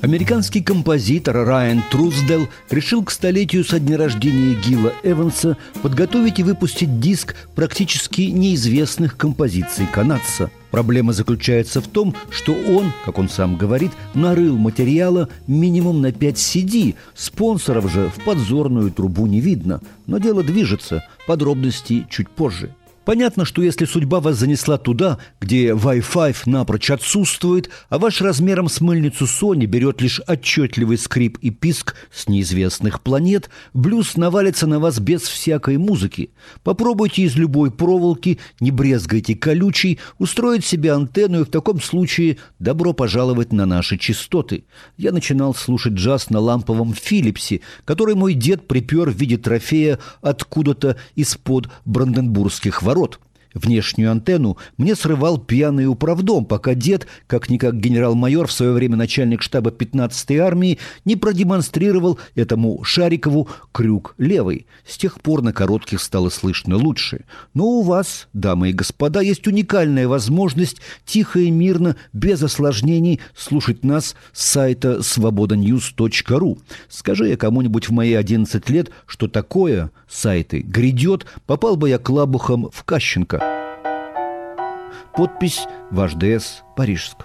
Американский композитор Райан Трусдell решил к столетию со дня рождения Гила Эванса подготовить и выпустить диск практически неизвестных композиций канадца. Проблема заключается в том, что он, как он сам говорит, нарыл материала минимум на 5 CD. Спонсоров же в подзорную трубу не видно. Но дело движется. Подробности чуть позже. Понятно, что если судьба вас занесла туда, где Wi-Fi напрочь отсутствует, а ваш размером с мыльницу Sony берет лишь отчетливый скрип и писк с неизвестных планет, блюз навалится на вас без всякой музыки. Попробуйте из любой проволоки, не брезгайте колючей, устроить себе антенну, и в таком случае добро пожаловать на наши частоты. Я начинал слушать джаз на ламповом Филлипсе, который мой дед припер в виде трофея откуда-то из-под бранденбургских ворот. Внешнюю антенну мне срывал пьяный управдом, пока дед, как-никак генерал-майор, в свое время начальник штаба 15-й армии, не продемонстрировал этому Шарикову крюк левый. С тех пор на коротких стало слышно лучше. Но у вас, дамы и господа, есть уникальная возможность тихо и мирно, без осложнений, слушать нас с сайта svobodanews.ru. Скажи я кому-нибудь в мои 11 лет, что такое сайты грядет, попал бы я клабухом в Кащенко. Подпись «Ваш ДС Парижск».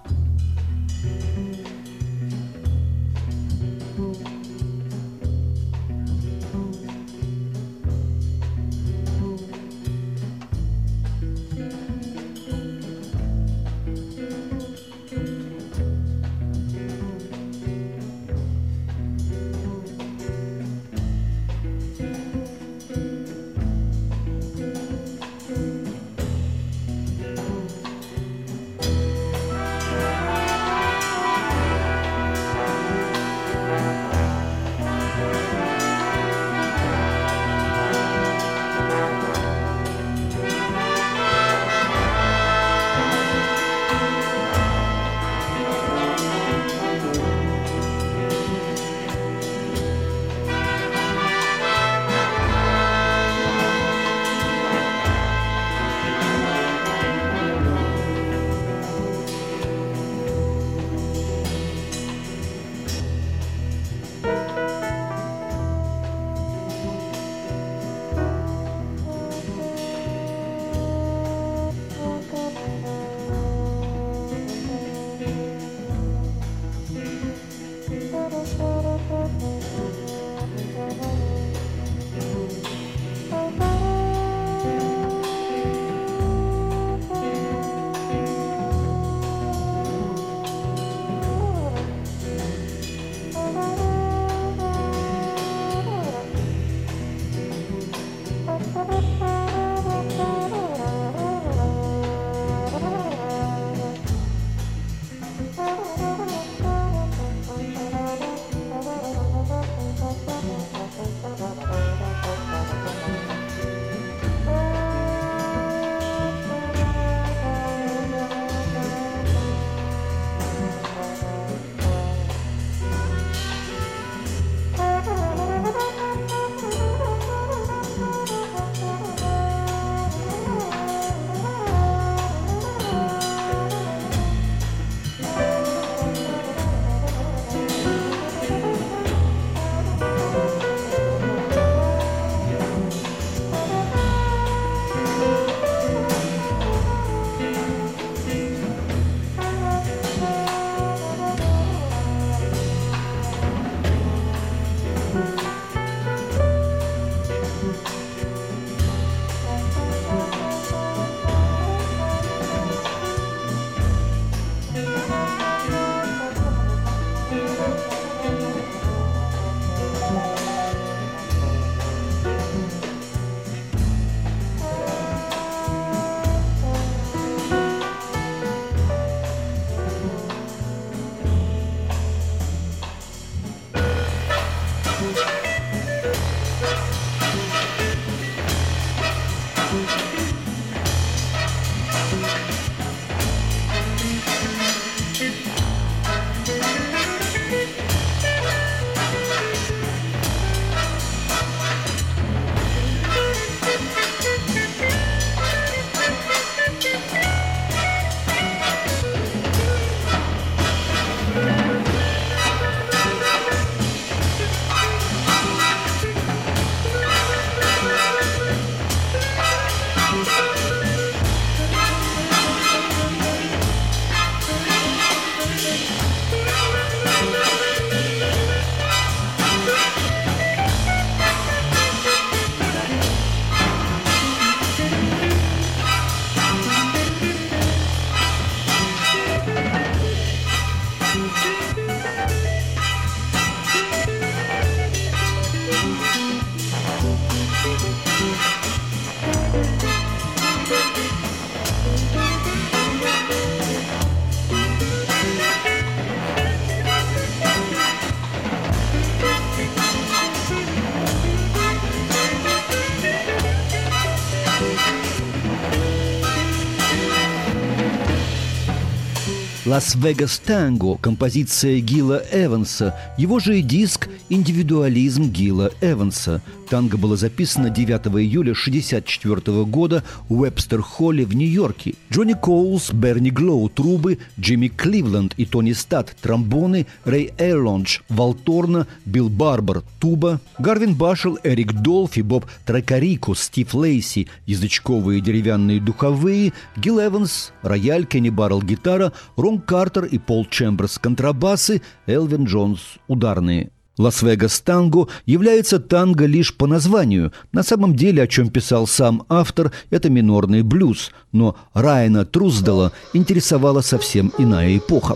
«Лас-Вегас Танго» – композиция Гила Эванса, его же и диск «Индивидуализм» Гила Эванса. Танго было записано 9 июля 1964 года в Уэбстер-холле в Нью-Йорке. Джонни Коулс, Берни Глоу – трубы, Джимми Кливленд и Тони Статт – тромбоны, Рэй Эрлондж – валторна, Билл Барбер – туба, Гарвин Башел, Эрик Долфи, Боб Тракарико, Стив Лейси – язычковые деревянные духовые, Гил Эванс – рояль, Кенни Баррелл – гитара, Рон Картер и Пол Чемберс – контрабасы, Элвин Джонс – ударные. «Лас-Вегас Танго» является танго лишь по названию. На самом деле, о чем писал сам автор, это минорный блюз. Но Райана Трусделла интересовала совсем иная эпоха.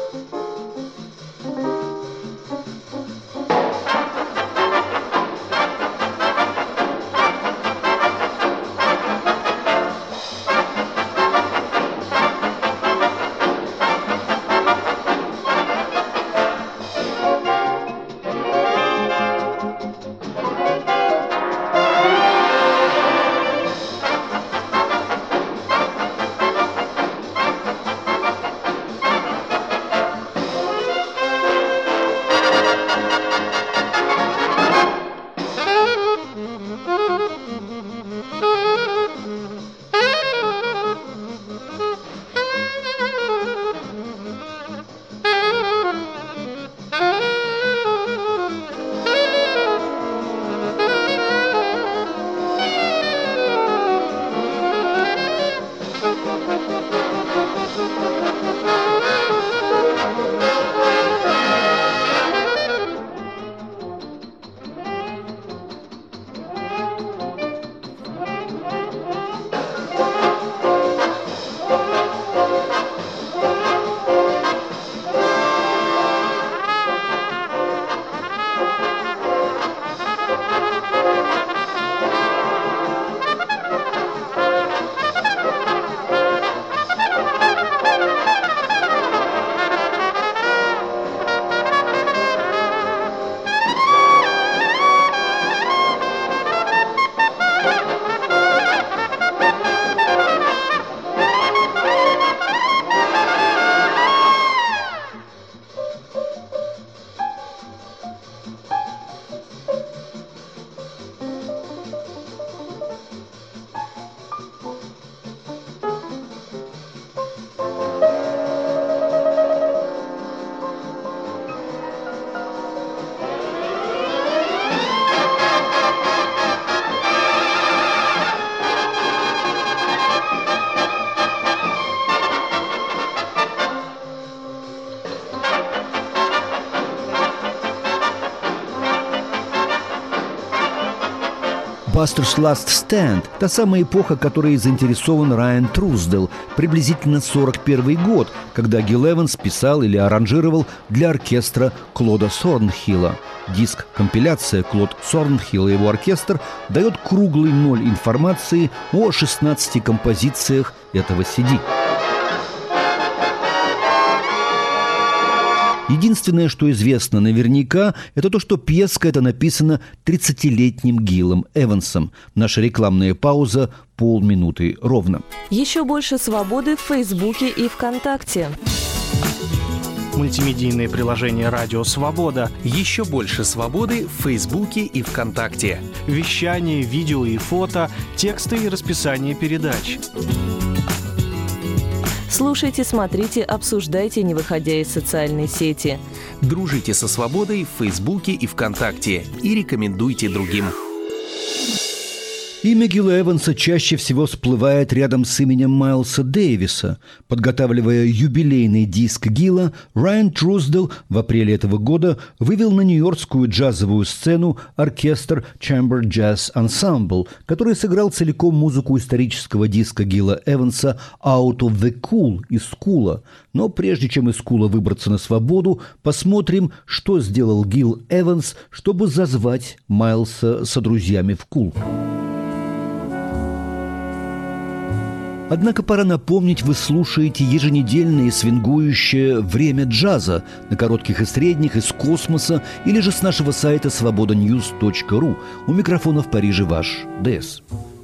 «Buster's Last Stand» – та самая эпоха, которой заинтересован Райан Трусделл, приблизительно 41 год, когда Гил Эванс писал или аранжировал для оркестра Клода Сорнхилла. Диск-компиляция «Клод Сорнхилл и его оркестр» дает круглый ноль информации о 16 композициях этого CD. Единственное, что известно наверняка, это то, что пьеска эта написана 30-летним Гилом Эвансом. Наша рекламная пауза – полминуты ровно. Еще больше свободы в Фейсбуке и ВКонтакте. Мультимедийное приложение «Радио Свобода». Еще больше свободы в Фейсбуке и ВКонтакте. Вещание, видео и фото, тексты и расписание передач. Слушайте, смотрите, обсуждайте, не выходя из социальной сети. Дружите со свободой в Фейсбуке и ВКонтакте и рекомендуйте другим. Имя Гила Эванса чаще всего всплывает рядом с именем Майлса Дэвиса. Подготавливая юбилейный диск Гила, Райан Труздел в апреле этого года вывел на нью-йоркскую джазовую сцену оркестр Chamber Jazz Ensemble, который сыграл целиком музыку исторического диска Гила Эванса «Out of the Cool» из Кула. Но прежде чем из Кула выбраться на свободу, посмотрим, что сделал Гил Эванс, чтобы зазвать Майлса со друзьями в Кул. Однако пора напомнить, вы слушаете еженедельное свингующее «Время джаза» на коротких и средних, из космоса или же с нашего сайта svobodanews.ru. У микрофона в Париже ваш ДС.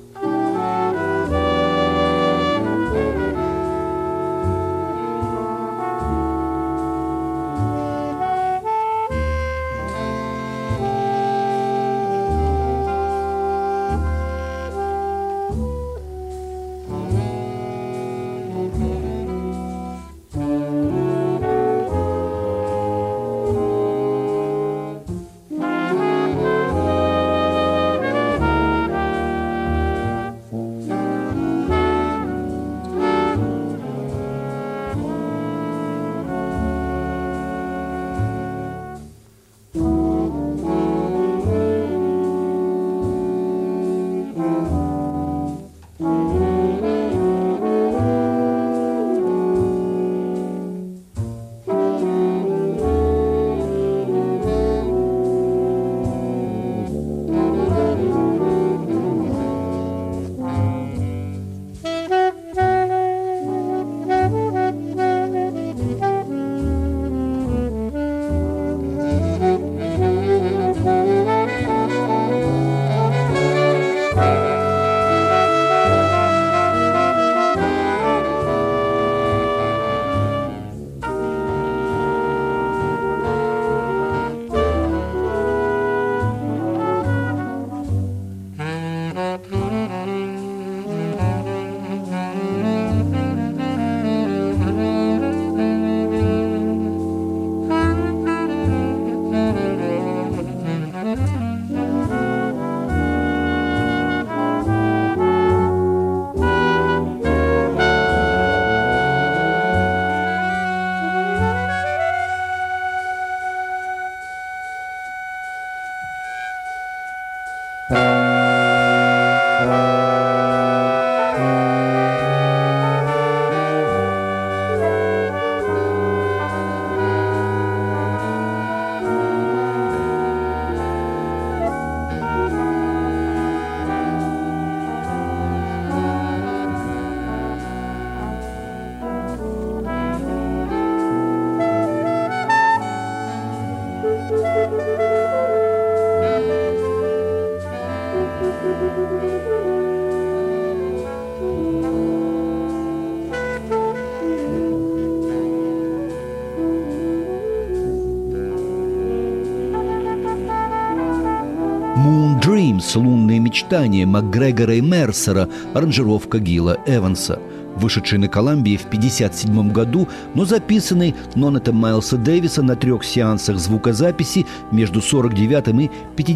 «Moon Dreams» – «Лунные мечтания» Макгрегора и Мерсера, аранжировка Гила Эванса, вышедший на Колумбии в 1957 году, но записанный Нонетом Майлса Дэвиса на 3 сеансах звукозаписи между 49 и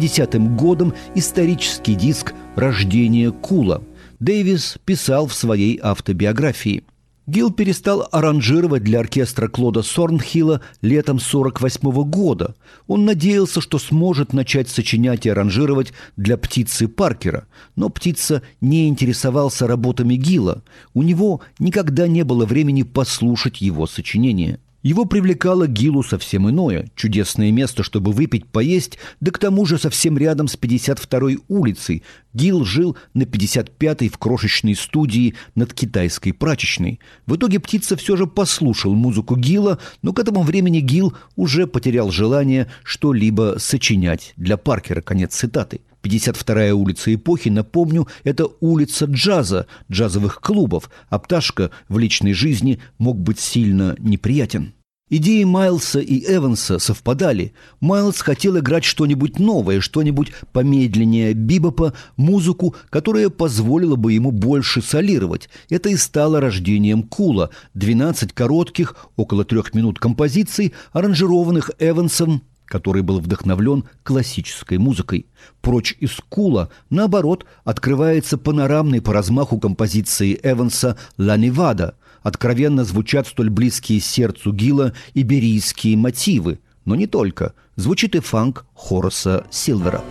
50 годом, исторический диск «Рождение Кула». Дэвис писал в своей автобиографии: Гил перестал аранжировать для оркестра Клода Сорнхилла летом 1948 года. Он надеялся, что сможет начать сочинять и аранжировать для «Птицы» Паркера. Но «Птица» не интересовался работами Гила. У него никогда не было времени послушать его сочинения. Его привлекало Гилу совсем иное – чудесное место, чтобы выпить, поесть, да к тому же совсем рядом с 52-й улицей. Гил жил на 55-й в крошечной студии над китайской прачечной. В итоге «Птица» все же послушал музыку Гила, но к этому времени Гил уже потерял желание что-либо сочинять для Паркера. Конец цитаты. 52-я улица эпохи, напомню, это улица джаза, джазовых клубов, а Пташка в личной жизни мог быть сильно неприятен. Идеи Майлса и Эванса совпадали. Майлс хотел играть что-нибудь новое, что-нибудь помедленнее бибопа, музыку, которая позволила бы ему больше солировать. Это и стало рождением Кула. 12 коротких, около 3 минут композиций, аранжированных Эвансом, который был вдохновлен классической музыкой. «Прочь из Кула», наоборот, открывается панорамной по размаху композиции Эванса «Ла Невада». Откровенно звучат столь близкие сердцу Гилла иберийские мотивы, но не только. Звучит и фанк Хораса Силвера.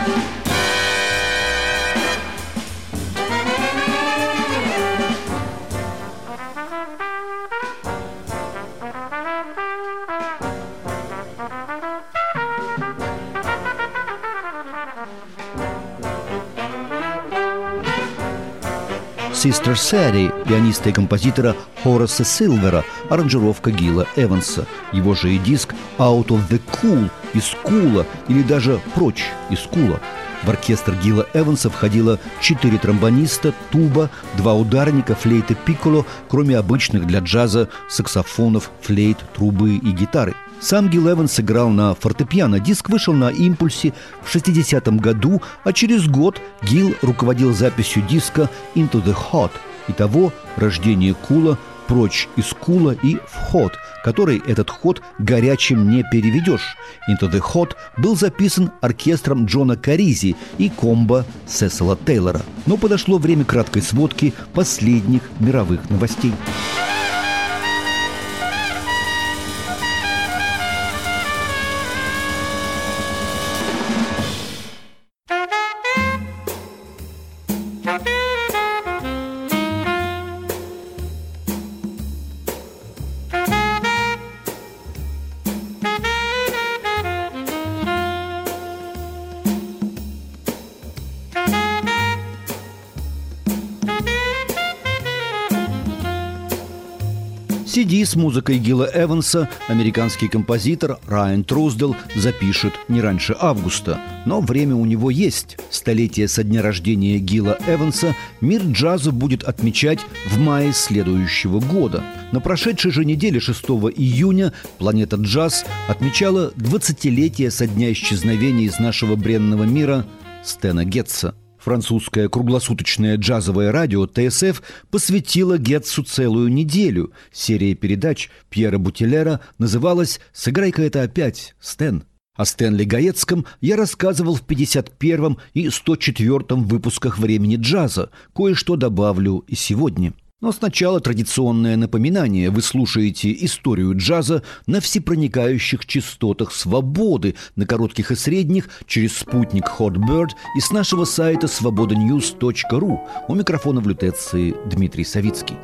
«Sister Sadie» пианиста и композитора Хораса Силвера, аранжировка Гила Эванса. Его же и диск «Out of the Cool» из Кула или даже «Прочь из Кула». В оркестр Гила Эванса входило 4 тромбониста, туба, 2 ударника, флейты пикколо, кроме обычных для джаза саксофонов, флейт, трубы и гитары. Сам Гил Эванс играл на фортепиано. Диск вышел на «Импульсе» в 60-м году, а через год Гил руководил записью диска «Into the Hot». Итого рождение Кула, «Прочь из Кула» и «Вход», который этот ход горячим не переведешь. «Into the Hot» был записан оркестром Джона Каризи и комбо Сесила Тейлора. Но подошло время краткой сводки последних мировых новостей. CD с музыкой Гила Эванса американский композитор Райан Труздел запишет не раньше августа. Но время у него есть. Столетие со дня рождения Гила Эванса мир джаза будет отмечать в мае следующего года. На прошедшей же неделе 6 июня «Планета Джаз» отмечала 20-летие со дня исчезновения из нашего бренного мира Стэна Гетца. Французское круглосуточное джазовое радио ТСФ посвятило Гетцу целую неделю. Серия передач Пьера Бутилера называлась «Сыграй-ка это опять, Стэн». О Стэнли Гаецком я рассказывал в 51-м и 104-м выпусках «Времени джаза». Кое-что добавлю и сегодня. Но сначала традиционное напоминание. Вы слушаете историю джаза на всепроникающих частотах свободы, на коротких и средних, через спутник Hot Bird и с нашего сайта svobodanews.ru. У микрофона в лютеции Дмитрий Савицкий.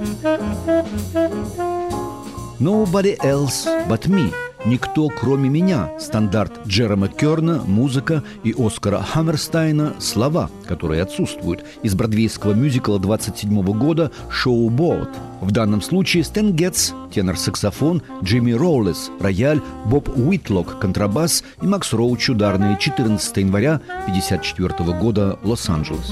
«Nobody else but me» – «Никто, кроме меня» – стандарт Джерома Керна, музыка, и Оскара Хаммерстайна – слова, которые отсутствуют, из бродвейского мюзикла 27 года «Шоу Боут». В данном случае Стэн Гетц – тенор-саксофон, Джимми Роулес – рояль, Боб Уитлок – контрабас и Макс Роуч – ударные. 14 января 1954 года, Лос-Анджелес.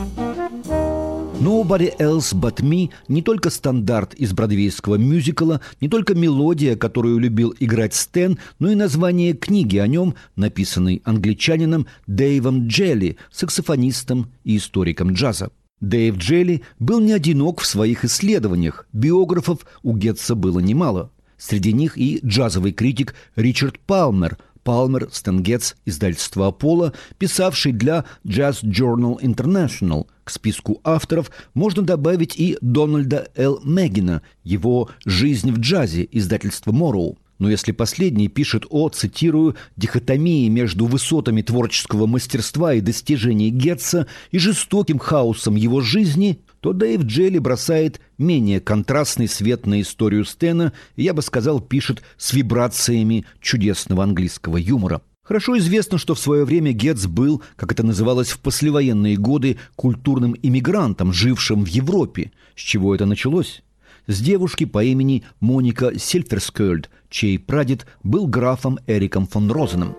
«Nobody else but me» – не только стандарт из бродвейского мюзикла, не только мелодия, которую любил играть Стэн, но и название книги о нем, написанной англичанином Дэйвом Джелли, саксофонистом и историком джаза. Дэйв Джелли был не одинок в своих исследованиях, биографов у Гетца было немало. Среди них и джазовый критик Ричард Палмер – Палмер, Стэн Гетц, издательство «Аполло», писавший для Jazz Journal International. К списку авторов можно добавить и Дональда Л. Мэггина, его «Жизнь в джазе», издательство «Морроу». Но если последний пишет о, цитирую, «дихотомии между высотами творческого мастерства и достижений Гетца и жестоким хаосом его жизни», то Дэйв Джелли бросает менее контрастный свет на историю Стэна и, я бы сказал, пишет с вибрациями чудесного английского юмора. Хорошо известно, что в свое время Гетц был, как это называлось в послевоенные годы, культурным иммигрантом, жившим в Европе. С чего это началось? С девушки по имени Моника Сельферскёльд, чей прадед был графом Эриком фон Розеном.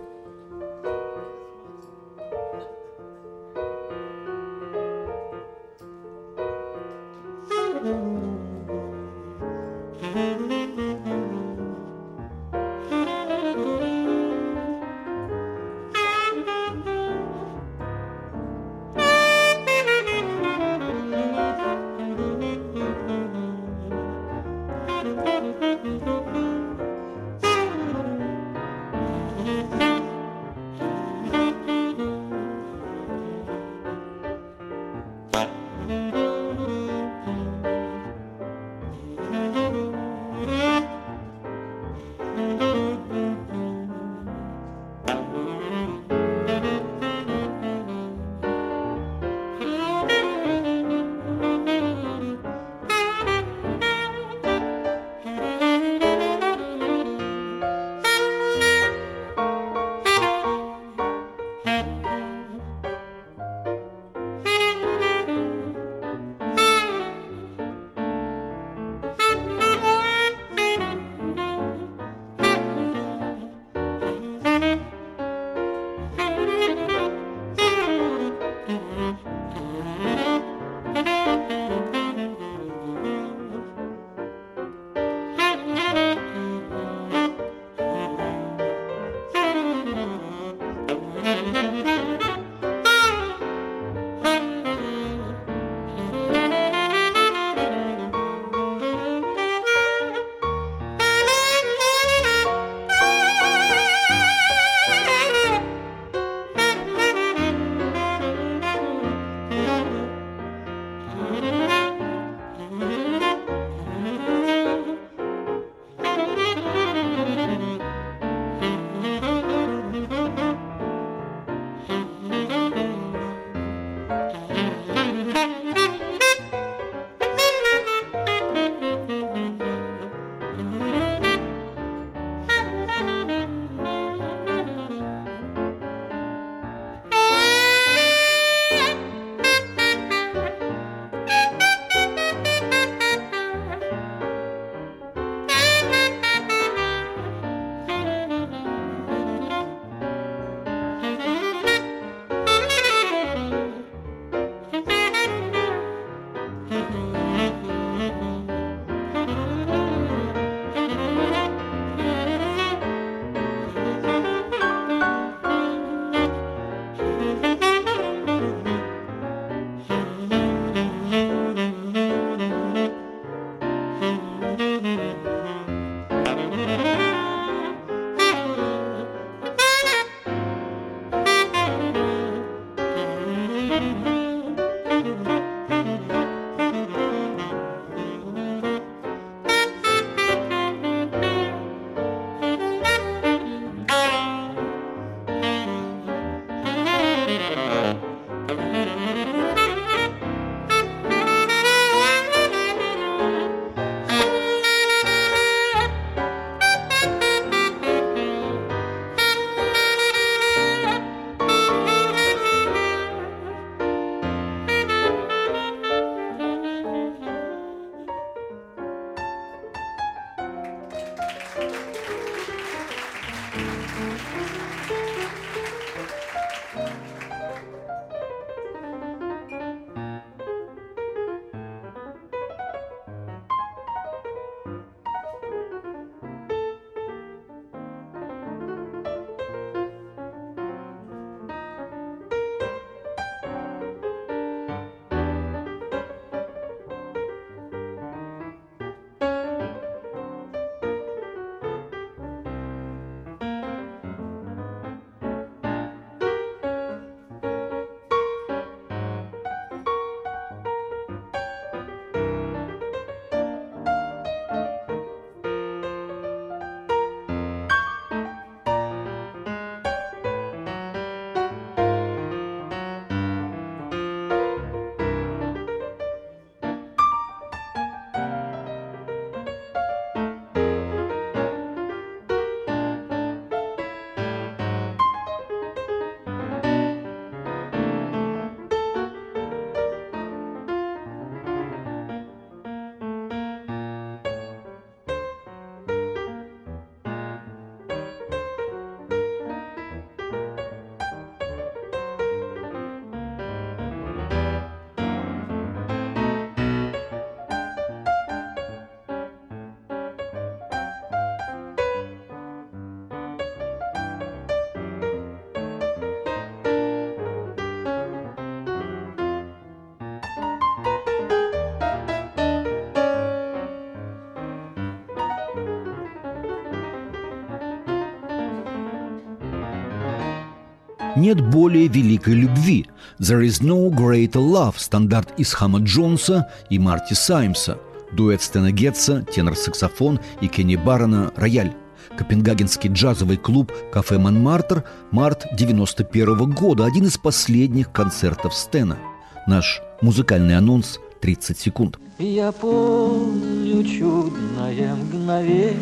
«Нет более великой любви» «There is no greater love» – стандарт Исхама Джонса и Марти Саймса, дуэт Стэна Гетца, тенор-саксофон и Кенни Баррона – рояль. Копенгагенский джазовый клуб «Кафе Монмартр», март 1991 года, один из последних концертов Стэна. Наш музыкальный анонс 30 секунд. Я помню чудное мгновение.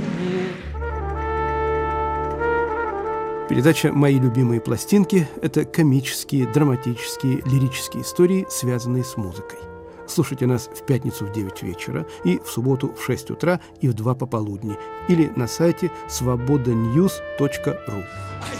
Передача «Мои любимые пластинки» – это комические, драматические, лирические истории, связанные с музыкой. Слушайте нас в пятницу в 9 вечера и в субботу в 6 утра и в 2 пополудни или на сайте svobodanews.ru.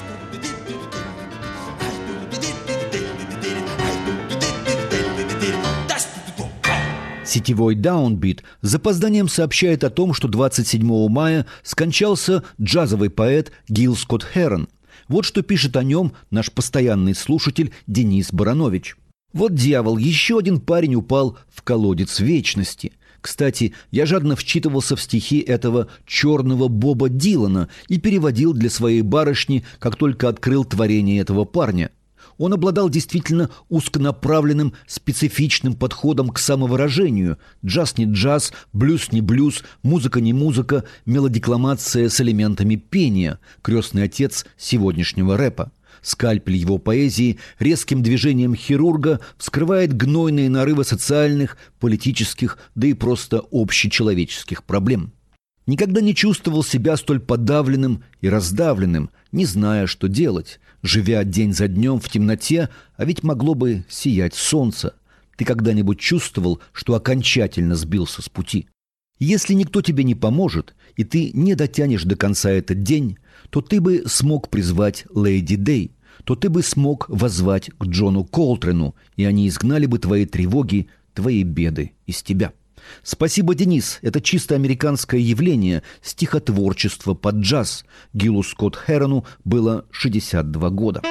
Сетевой Downbeat с запозданием сообщает о том, что 27 мая скончался джазовый поэт Гил Скотт-Херон. Вот что пишет о нем наш постоянный слушатель Денис Баранович. «Вот дьявол, еще один парень упал в колодец вечности. Кстати, я жадно вчитывался в стихи этого черного Боба Дилана и переводил для своей барышни, как только открыл творение этого парня. Он обладал действительно узконаправленным, специфичным подходом к самовыражению. Джаз не джаз, блюз не блюз, музыка не музыка, мелодикламация с элементами пения, крестный отец сегодняшнего рэпа. Скальпель его поэзии резким движением хирурга вскрывает гнойные нарывы социальных, политических, да и просто общечеловеческих проблем. Никогда не чувствовал себя столь подавленным и раздавленным, не зная, что делать, живя день за днем в темноте, а ведь могло бы сиять солнце. Ты когда-нибудь чувствовал, что окончательно сбился с пути? Если никто тебе не поможет, и ты не дотянешь до конца этот день, то ты бы смог призвать Лэйди Дэй, то ты бы смог воззвать к Джону Колтрену, и они изгнали бы твои тревоги, твои беды из тебя. Спасибо, Денис. Это чисто американское явление, стихотворчество под джаз. Гилу Скотт-Херону было 62 года.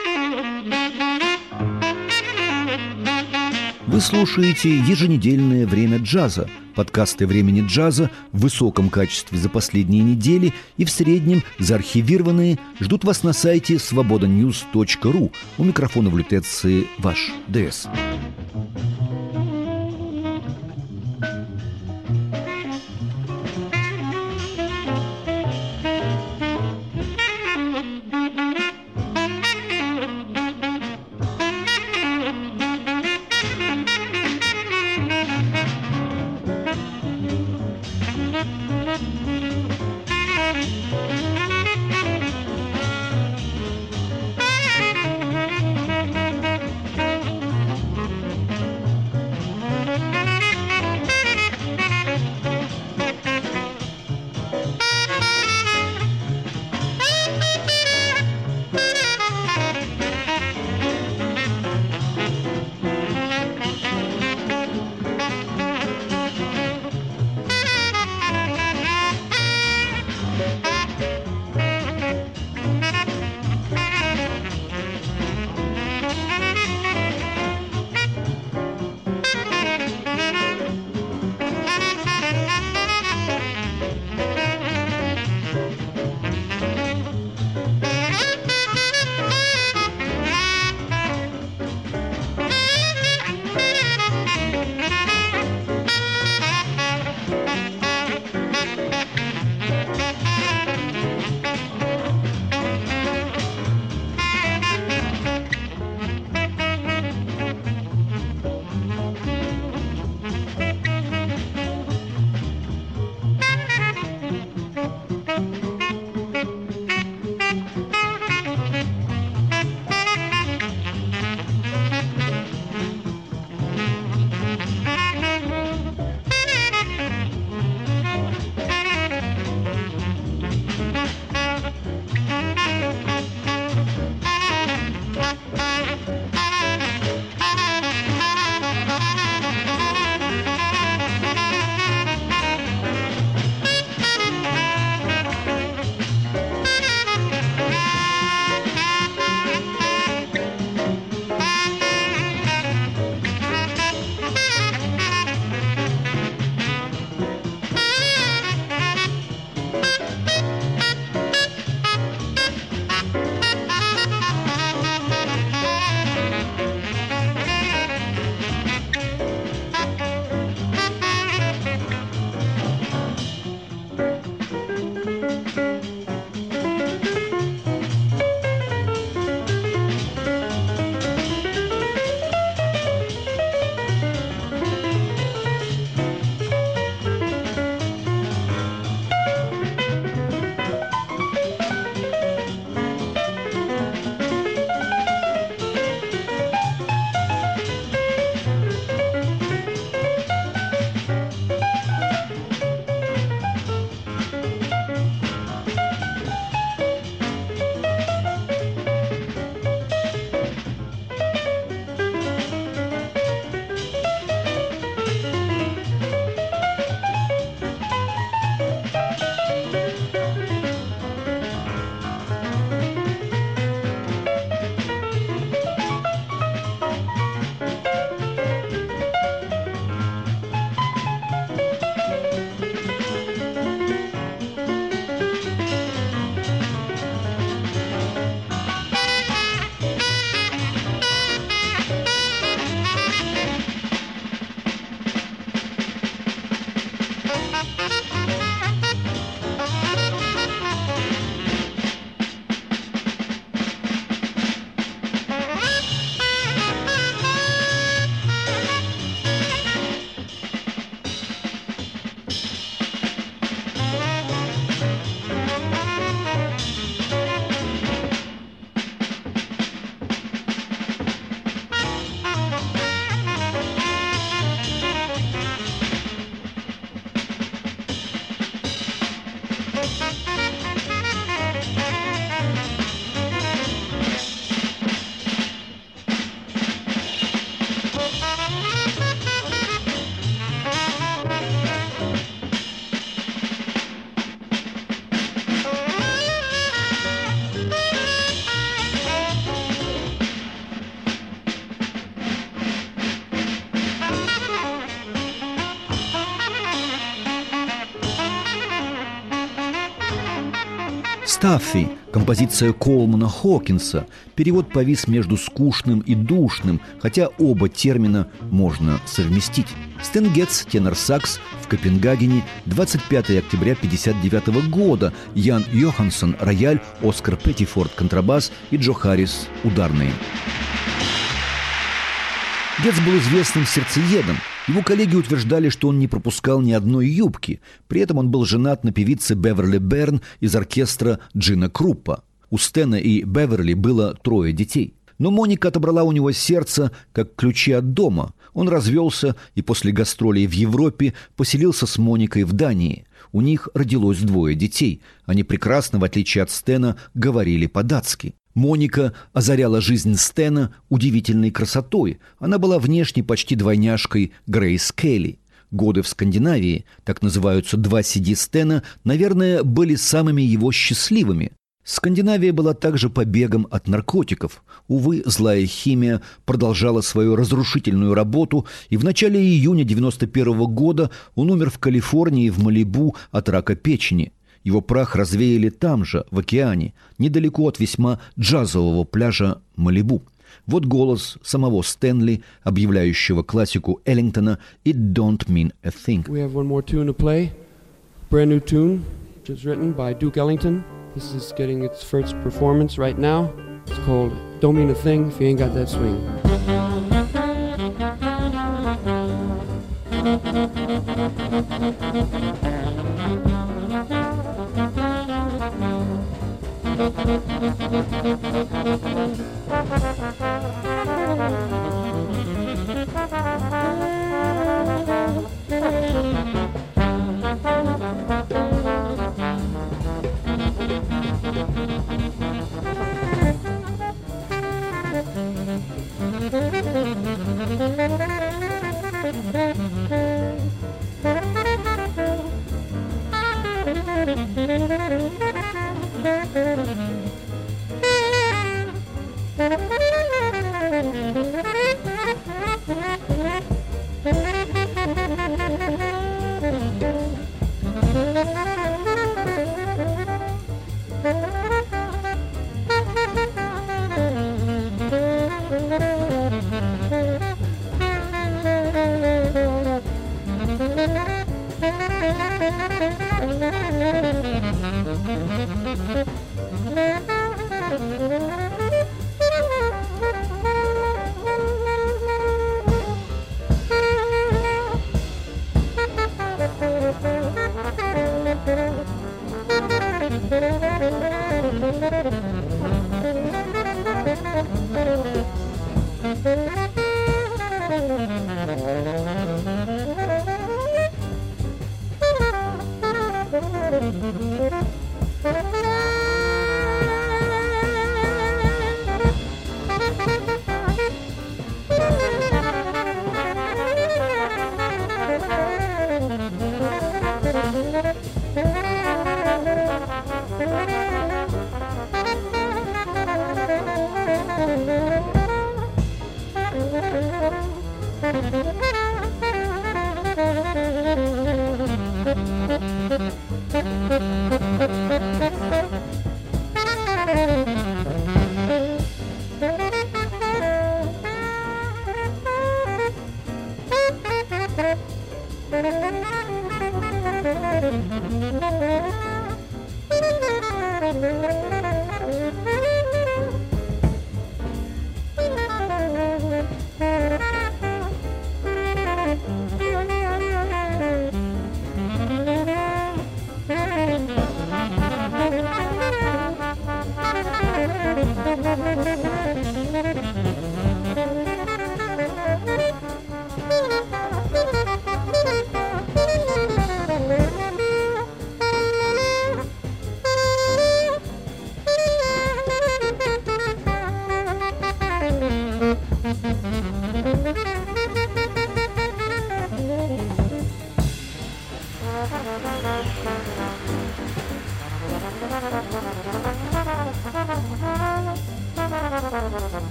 Вы слушаете еженедельное «Время джаза». Подкасты «Времени джаза» в высоком качестве за последние недели и в среднем заархивированные ждут вас на сайте svobodanews.ru. У микрофона в лютеции ваш ДС. Стаффи, композиция Колмана Хокинса. Перевод повис между скучным и душным, хотя оба термина можно совместить. Стэн Гетц, тенор-сакс, в Копенгагене, 25 октября 1959 года. Ян Йоханссон, рояль, Оскар Петтифорд, контрабас и Джо Харрис, ударные. Гетц был известным сердцеедом. Его коллеги утверждали, что он не пропускал ни одной юбки. При этом он был женат на певице Беверли Берн из оркестра Джина Круппа. У Стэна и Беверли было 3 детей. Но Моника отобрала у него сердце, как ключи от дома. Он развелся и после гастролей в Европе поселился с Моникой в Дании. У них родилось 2 детей. Они прекрасно, в отличие от Стэна, говорили по-датски. Моника озаряла жизнь Стэна удивительной красотой. Она была внешне почти двойняшкой Грейс Келли. Годы в Скандинавии, так называются 2 CD Стэна, наверное, были самыми его счастливыми. Скандинавия была также побегом от наркотиков. Увы, злая химия продолжала свою разрушительную работу, и в начале июня 1991 года он умер в Калифорнии, в Малибу, от рака печени. Его прах развеяли там же, в океане, недалеко от весьма джазового пляжа Малибу. Вот голос самого Стэнли, объявляющего классику Эллингтона «It don't mean a thing». We have one more tune to play, brand new tune, just written by Duke Ellington. This is getting its first performance right now. It's called Don't Mean a Thing If You Ain't Got That Swing.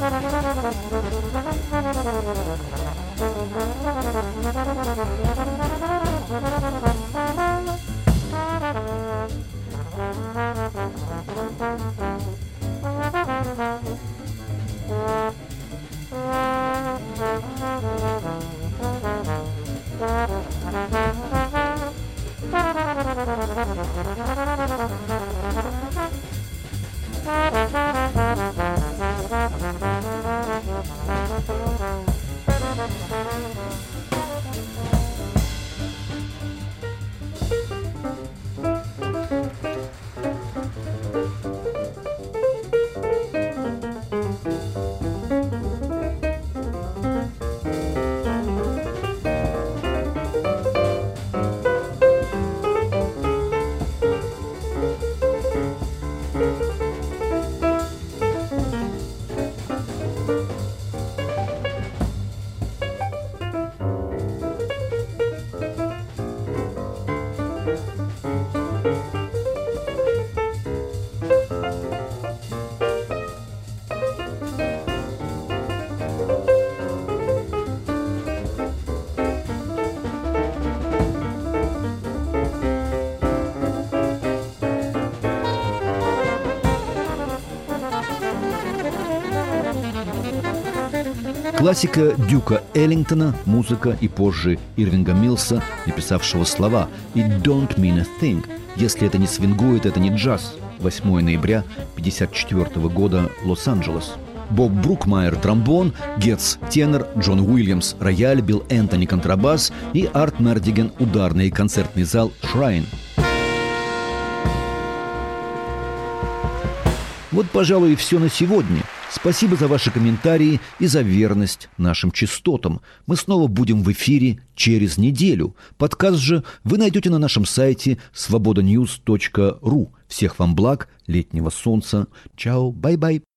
Классика Дюка Эллингтона, музыка и позже Ирвинга Милса, написавшего слова «It don't mean a thing». Если это не свингует, это не джаз. 8 ноября 1954 года, Лос-Анджелес. Боб Брукмайер – тромбон, Гетц – тенор, Джон Уильямс – рояль, Билл Энтони – контрабас и Арт Мердиген – ударный концертный зал «Шрайн». Вот, пожалуй, и все на сегодня. Спасибо за ваши комментарии и за верность нашим частотам. Мы снова будем в эфире через неделю. Подкаст же вы найдете на нашем сайте svobodanews.ru. Всех вам благ, летнего солнца. Чао, бай-бай.